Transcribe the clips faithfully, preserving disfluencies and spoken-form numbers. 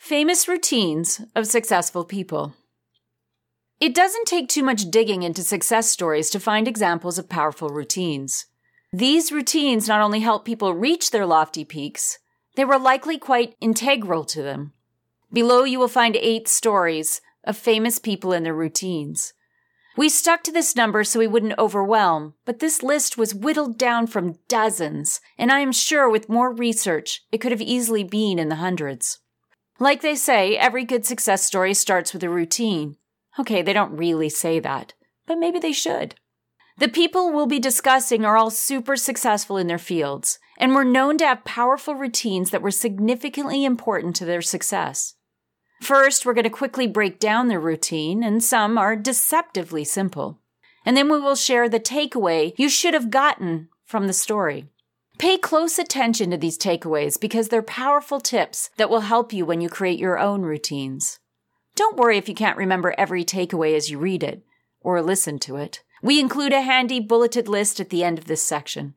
Famous routines of successful people. It doesn't take too much digging into success stories to find examples of powerful routines. These routines not only help people reach their lofty peaks, they were likely quite integral to them. Below you will find eight stories of famous people and their routines. We stuck to this number so we wouldn't overwhelm, but this list was whittled down from dozens, and I am sure with more research, it could have easily been in the hundreds. Like they say, every good success story starts with a routine. Okay, they don't really say that, but maybe they should. The people we'll be discussing are all super successful in their fields, and were known to have powerful routines that were significantly important to their success. First, we're going to quickly break down their routine, and some are deceptively simple. And then we will share the takeaway you should have gotten from the story. Pay close attention to these takeaways because they're powerful tips that will help you when you create your own routines. Don't worry if you can't remember every takeaway as you read it or listen to it. We include a handy bulleted list at the end of this section.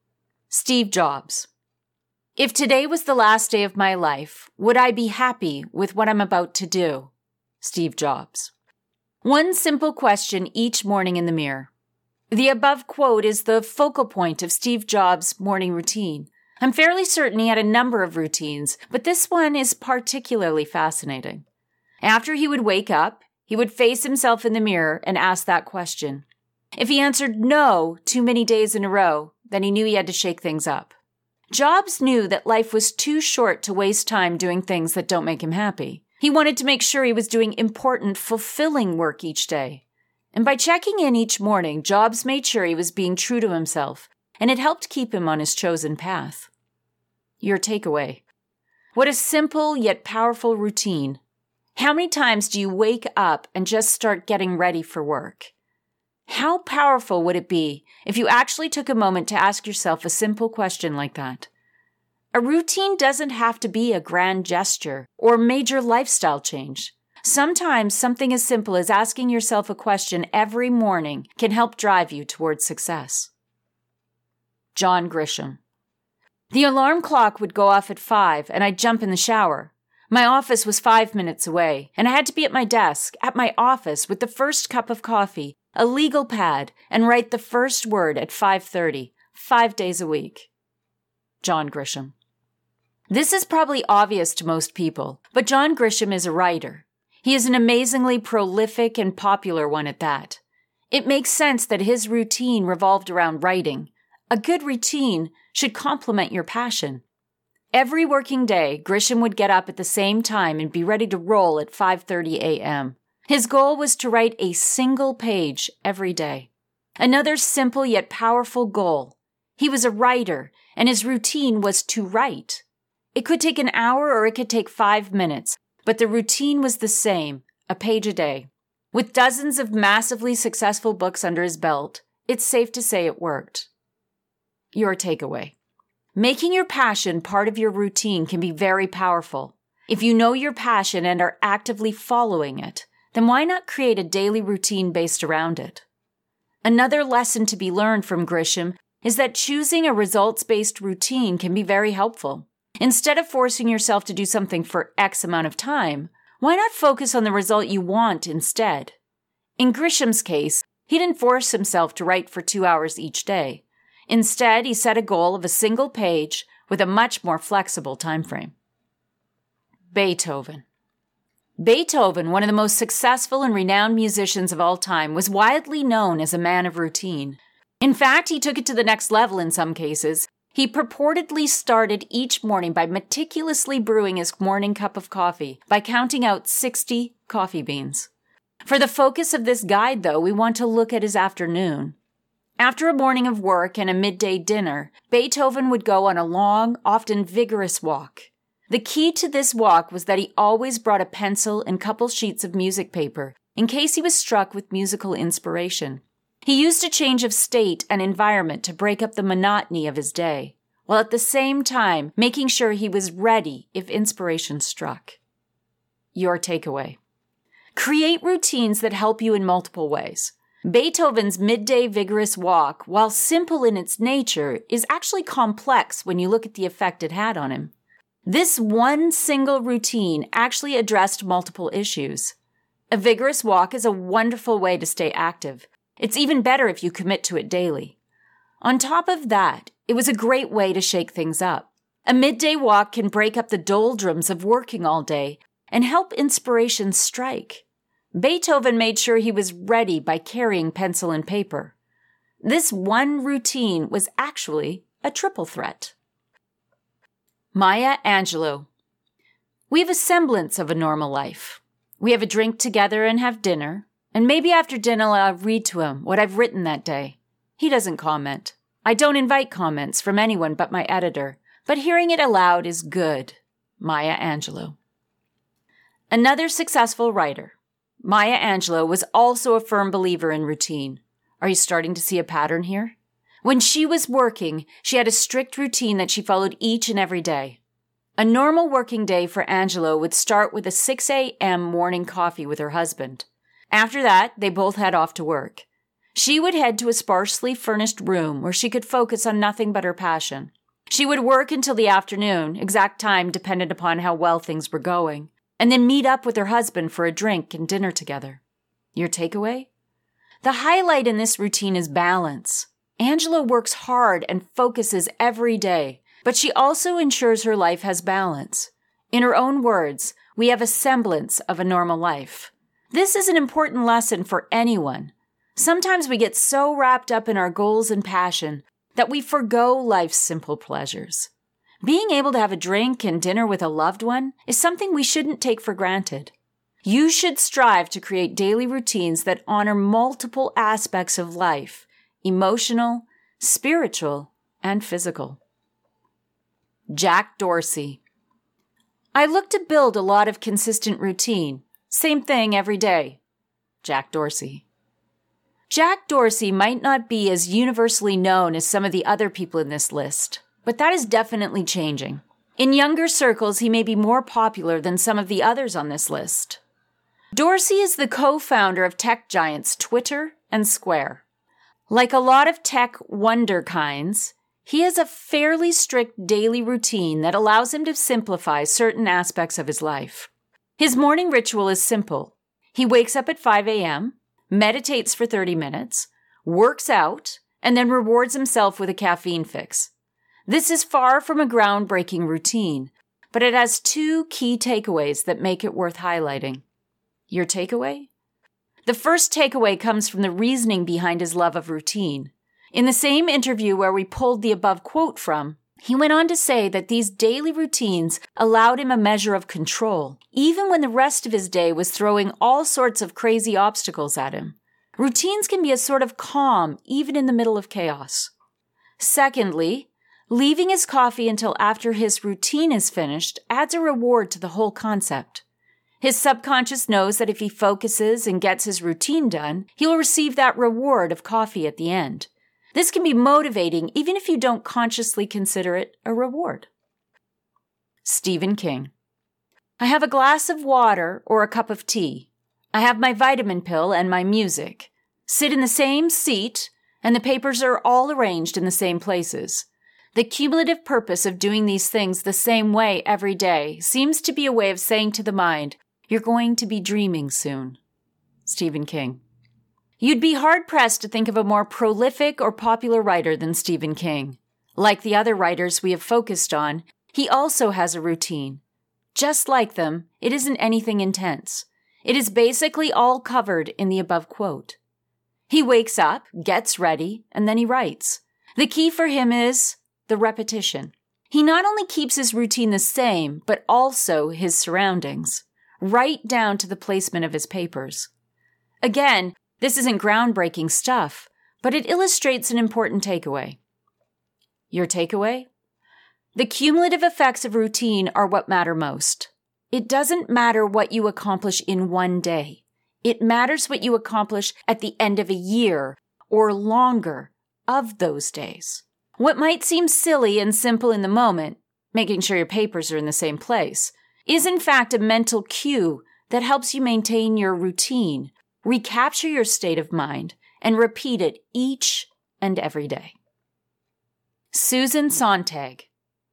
Steve Jobs. If today was the last day of my life, would I be happy with what I'm about to do? Steve Jobs. One simple question each morning in the mirror. The above quote is the focal point of Steve Jobs' morning routine. I'm fairly certain he had a number of routines, but this one is particularly fascinating. After he would wake up, he would face himself in the mirror and ask that question. If he answered no too many days in a row, then he knew he had to shake things up. Jobs knew that life was too short to waste time doing things that don't make him happy. He wanted to make sure he was doing important, fulfilling work each day. And by checking in each morning, Jobs made sure he was being true to himself, and it helped keep him on his chosen path. Your takeaway. What a simple yet powerful routine. How many times do you wake up and just start getting ready for work? How powerful would it be if you actually took a moment to ask yourself a simple question like that? A routine doesn't have to be a grand gesture or major lifestyle change. Sometimes something as simple as asking yourself a question every morning can help drive you towards success. John Grisham. The alarm clock would go off at five and I'd jump in the shower. My office was five minutes away, and I had to be at my desk, at my office, with the first cup of coffee, a legal pad, and write the first word at five thirty, five days a week. John Grisham. This is probably obvious to most people, but John Grisham is a writer. He is an amazingly prolific and popular one at that. It makes sense that his routine revolved around writing. A good routine should complement your passion. Every working day, Grisham would get up at the same time and be ready to roll at five thirty a.m. His goal was to write a single page every day. Another simple yet powerful goal. He was a writer, and his routine was to write. It could take an hour or it could take five minutes, but the routine was the same, a page a day. With dozens of massively successful books under his belt, it's safe to say it worked. Your takeaway. Making your passion part of your routine can be very powerful. If you know your passion and are actively following it, then why not create a daily routine based around it? Another lesson to be learned from Grisham is that choosing a results-based routine can be very helpful. Instead of forcing yourself to do something for X amount of time, why not focus on the result you want instead? In Grisham's case, he didn't force himself to write for two hours each day. Instead, he set a goal of a single page with a much more flexible time frame. Beethoven. Beethoven, one of the most successful and renowned musicians of all time, was widely known as a man of routine. In fact, he took it to the next level in some cases. He purportedly started each morning by meticulously brewing his morning cup of coffee by counting out sixty coffee beans. For the focus of this guide, though, we want to look at his afternoon. After a morning of work and a midday dinner, Beethoven would go on a long, often vigorous walk. The key to this walk was that he always brought a pencil and couple sheets of music paper in case he was struck with musical inspiration. He used a change of state and environment to break up the monotony of his day, while at the same time making sure he was ready if inspiration struck. Your takeaway. Create routines that help you in multiple ways. Beethoven's midday vigorous walk, while simple in its nature, is actually complex when you look at the effect it had on him. This one single routine actually addressed multiple issues. A vigorous walk is a wonderful way to stay active. It's even better if you commit to it daily. On top of that, it was a great way to shake things up. A midday walk can break up the doldrums of working all day and help inspiration strike. Beethoven made sure he was ready by carrying pencil and paper. This one routine was actually a triple threat. Maya Angelou. We have a semblance of a normal life. We have a drink together and have dinner, and maybe after dinner I'll read to him what I've written that day. He doesn't comment. I don't invite comments from anyone but my editor, but hearing it aloud is good. Maya Angelou. Another successful writer. Maya Angelou was also a firm believer in routine. Are you starting to see a pattern here? When she was working, she had a strict routine that she followed each and every day. A normal working day for Angelou would start with a six a.m. morning coffee with her husband. After that, they both head off to work. She would head to a sparsely furnished room where she could focus on nothing but her passion. She would work until the afternoon, exact time depended upon how well things were going, and then meet up with her husband for a drink and dinner together. Your takeaway? The highlight in this routine is balance. Angelou works hard and focuses every day, but she also ensures her life has balance. In her own words, we have a semblance of a normal life. This is an important lesson for anyone. Sometimes we get so wrapped up in our goals and passion that we forgo life's simple pleasures. Being able to have a drink and dinner with a loved one is something we shouldn't take for granted. You should strive to create daily routines that honor multiple aspects of life, emotional, spiritual, and physical. Jack Dorsey. I look to build a lot of consistent routine. Same thing every day. Jack Dorsey. Jack Dorsey might not be as universally known as some of the other people in this list, but that is definitely changing. In younger circles, he may be more popular than some of the others on this list. Dorsey is the co-founder of tech giants Twitter and Square. Like a lot of tech wonderkinds, he has a fairly strict daily routine that allows him to simplify certain aspects of his life. His morning ritual is simple. He wakes up at five a.m., meditates for thirty minutes, works out, and then rewards himself with a caffeine fix. This is far from a groundbreaking routine, but it has two key takeaways that make it worth highlighting. Your takeaway? The first takeaway comes from the reasoning behind his love of routine. In the same interview where we pulled the above quote from, he went on to say that these daily routines allowed him a measure of control, even when the rest of his day was throwing all sorts of crazy obstacles at him. Routines can be a sort of calm, even in the middle of chaos. Secondly, leaving his coffee until after his routine is finished adds a reward to the whole concept. His subconscious knows that if he focuses and gets his routine done, he will receive that reward of coffee at the end. This can be motivating even if you don't consciously consider it a reward. Stephen King. I have a glass of water or a cup of tea. I have my vitamin pill and my music. Sit in the same seat, and the papers are all arranged in the same places. The cumulative purpose of doing these things the same way every day seems to be a way of saying to the mind, you're going to be dreaming soon. Stephen King. You'd be hard-pressed to think of a more prolific or popular writer than Stephen King. Like the other writers we have focused on, he also has a routine. Just like them, it isn't anything intense. It is basically all covered in the above quote. He wakes up, gets ready, and then he writes. The key for him is the repetition. He not only keeps his routine the same, but also his surroundings, right down to the placement of his papers. Again, this isn't groundbreaking stuff, but it illustrates an important takeaway. Your takeaway? The cumulative effects of routine are what matter most. It doesn't matter what you accomplish in one day. It matters what you accomplish at the end of a year or longer of those days. What might seem silly and simple in the moment, making sure your papers are in the same place, is in fact a mental cue that helps you maintain your routine, recapture your state of mind, and repeat it each and every day. Susan Sontag.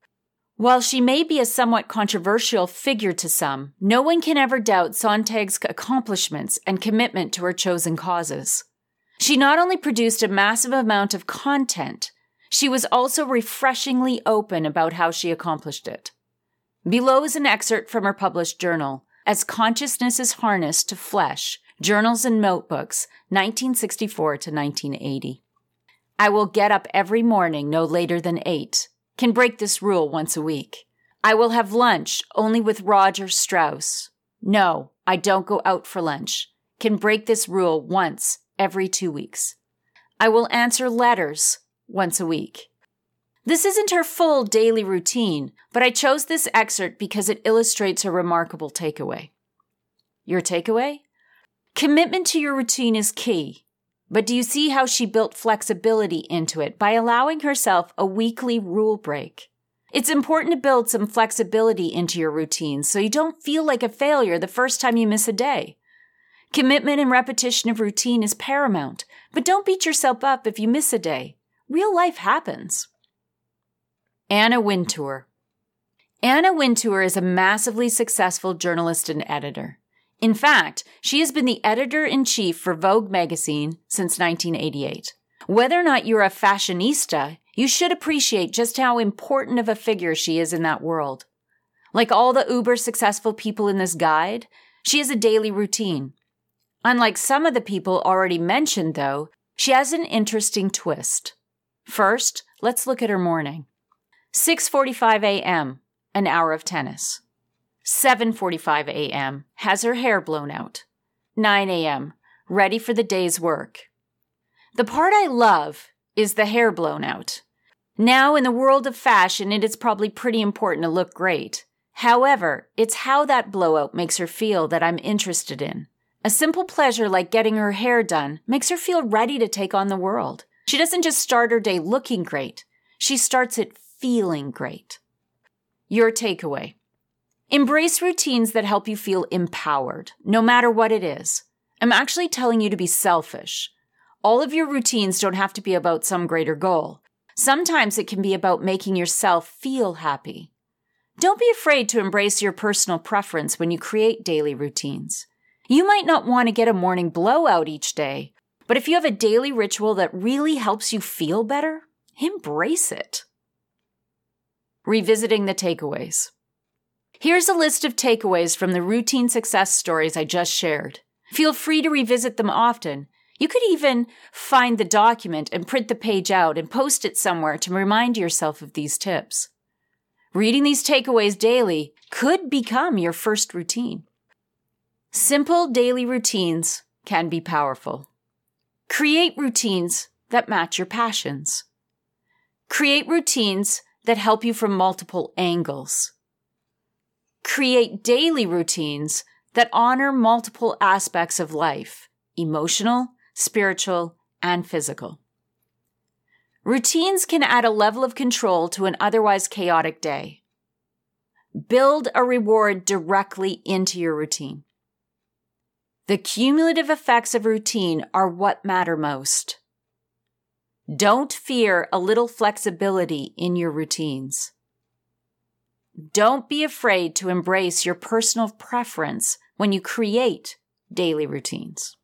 While she may be a somewhat controversial figure to some, no one can ever doubt Sontag's accomplishments and commitment to her chosen causes. She not only produced a massive amount of content, she was also refreshingly open about how she accomplished it. Below is an excerpt from her published journal, As Consciousness is Harnessed to Flesh, Journals and Notebooks, nineteen sixty-four to nineteen eighty. I will get up every morning no later than eight. Can break this rule once a week. I will have lunch only with Roger Strauss. No, I don't go out for lunch. Can break this rule once every two weeks. I will answer letters once a week. This isn't her full daily routine, but I chose this excerpt because it illustrates her remarkable takeaway. Your takeaway? Commitment to your routine is key. But do you see how she built flexibility into it by allowing herself a weekly rule break? It's important to build some flexibility into your routine so you don't feel like a failure the first time you miss a day. Commitment and repetition of routine is paramount, but don't beat yourself up if you miss a day. Real life happens. Anna Wintour. Anna Wintour is a massively successful journalist and editor. In fact, she has been the editor-in-chief for Vogue magazine since nineteen eighty-eight. Whether or not you're a fashionista, you should appreciate just how important of a figure she is in that world. Like all the uber-successful people in this guide, she has a daily routine. Unlike some of the people already mentioned, though, she has an interesting twist. First, let's look at her morning. six forty-five a.m., an hour of tennis. seven forty-five a.m., has her hair blown out. nine a.m., ready for the day's work. The part I love is the hair blown out. Now, in the world of fashion, it is probably pretty important to look great. However, it's how that blowout makes her feel that I'm interested in. A simple pleasure like getting her hair done makes her feel ready to take on the world. She doesn't just start her day looking great. She starts it feeling great. Your takeaway. Embrace routines that help you feel empowered, no matter what it is. I'm actually telling you to be selfish. All of your routines don't have to be about some greater goal. Sometimes it can be about making yourself feel happy. Don't be afraid to embrace your personal preference when you create daily routines. You might not want to get a morning blowout each day, but if you have a daily ritual that really helps you feel better, embrace it. Revisiting the takeaways. Here's a list of takeaways from the routine success stories I just shared. Feel free to revisit them often. You could even find the document and print the page out and post it somewhere to remind yourself of these tips. Reading these takeaways daily could become your first routine. Simple daily routines can be powerful. Create routines that match your passions. Create routines that help you from multiple angles. Create daily routines that honor multiple aspects of life, emotional, spiritual, and physical. Routines can add a level of control to an otherwise chaotic day. Build a reward directly into your routine. The cumulative effects of routine are what matter most. Don't fear a little flexibility in your routines. Don't be afraid to embrace your personal preference when you create daily routines.